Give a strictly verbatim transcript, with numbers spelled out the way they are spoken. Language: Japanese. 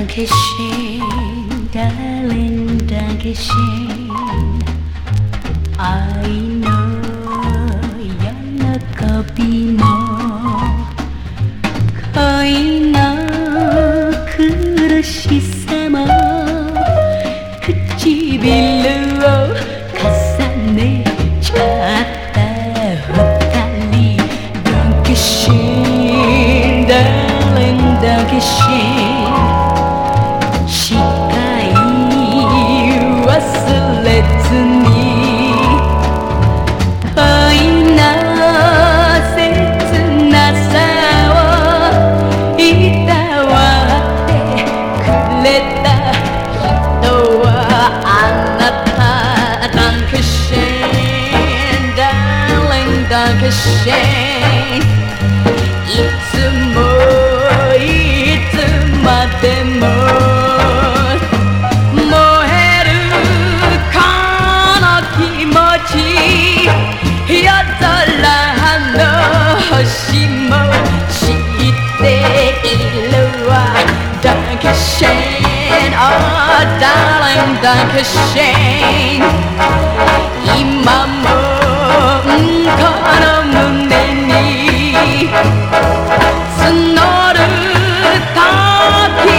Dankeschön, darling, Dankeschön. I know 喜びも恋の苦しさも唇を重ねちゃった二人 Dankeschön, darling, Dankeschön.忘れずに恋の切なさをいたわってくれた人はあなた Dankeschön, darling, Dankeschön いつもいつまでも夜空の星も知っているわ Dankeschön, oh darling, Dankeschön 今